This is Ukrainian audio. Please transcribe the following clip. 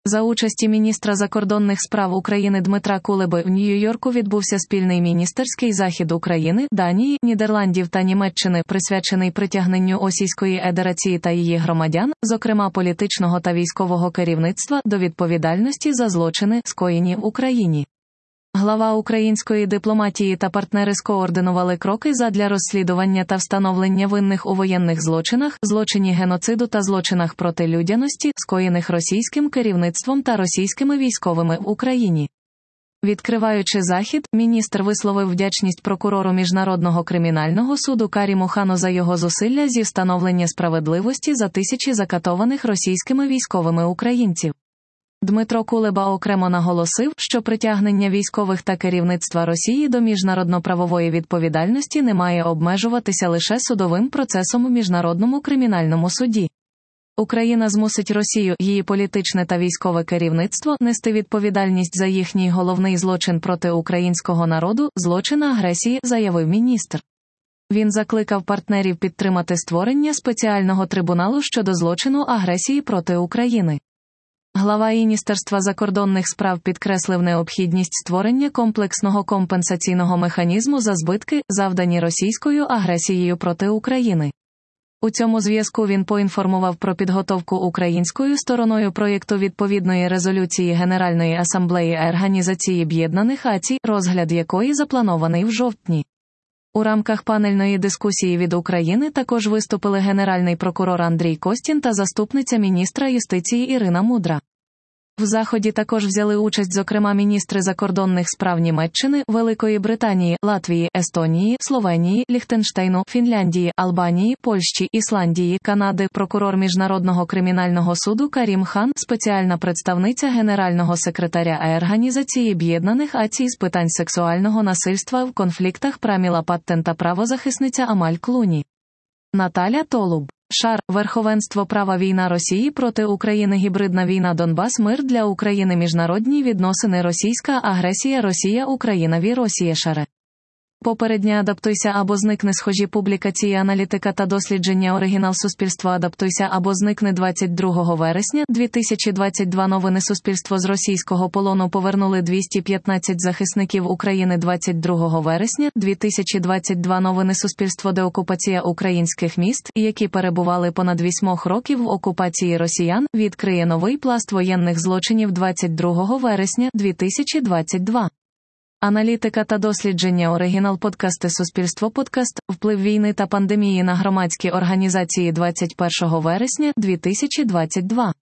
За участі міністра закордонних справ України Дмитра Кулеби в Нью-Йорку відбувся спільний міністерський захід України, Данії, Нідерландів та Німеччини, присвячений притягненню Російської Федерації та її громадян, зокрема політичного та військового керівництва, до відповідальності за злочини, скоєні в Україні. Глава української дипломатії та партнери скоординували кроки задля розслідування та встановлення винних у воєнних злочинах, злочині геноциду та злочинах проти людяності, скоєних російським керівництвом та російськими військовими в Україні. Відкриваючи захід, міністр висловив вдячність прокурору Міжнародного кримінального суду Каріму Хану за його зусилля зі встановлення справедливості за тисячі закатованих російськими військовими українців. Дмитро Кулеба окремо наголосив, що притягнення військових та керівництва Росії до міжнародно-правової відповідальності не має обмежуватися лише судовим процесом у Міжнародному кримінальному суді. Україна змусить Росію, її політичне та військове керівництво, нести відповідальність за їхній головний злочин проти українського народу – злочин агресії, заявив міністр. Він закликав партнерів підтримати створення спеціального трибуналу щодо злочину агресії проти України. Глава Міністерства закордонних справ підкреслив необхідність створення комплексного компенсаційного механізму за збитки, завдані російською агресією проти України. У цьому зв'язку він поінформував про підготовку українською стороною проєкту відповідної резолюції Генеральної асамблеї Організації Об'єднаних Націй, розгляд якої запланований в жовтні. У рамках панельної дискусії від України також виступили генеральний прокурор Андрій Костін та заступниця міністра юстиції Ірина Мудра. В заході також взяли участь зокрема міністри закордонних справ Німеччини, Великої Британії, Латвії, Естонії, Словенії, Ліхтенштейну, Фінляндії, Албанії, Польщі, Ісландії, Канади, прокурор Міжнародного кримінального суду Карім Хан, спеціальна представниця генерального секретаря Організації Об'єднаних Націй з питань сексуального насильства в конфліктах Праміла Паттен та правозахисниця Амаль Клуні. Наталя Толуб. Шар, верховенство права, війна Росії проти України, гібридна війна, Донбас, мир для України, міжнародні відносини, російська агресія, Росія, Україна, Росія, шаре. Попередня «Адаптуйся або зникни» схожі публікації, аналітика та дослідження, оригінал суспільства. «Адаптуйся або зникни» 22 вересня 2022. Новини. Суспільство. З російського полону повернули 215 захисників України 22 вересня 2022. Новини. Суспільство. Деокупація українських міст, які перебували понад 8 років в окупації росіян, відкриє новий пласт воєнних злочинів 22 вересня 2022. Аналітика та дослідження, оригінал. Подкасти. Суспільство. Подкаст «Вплив війни та пандемії на громадські організації» 21 вересня 2022.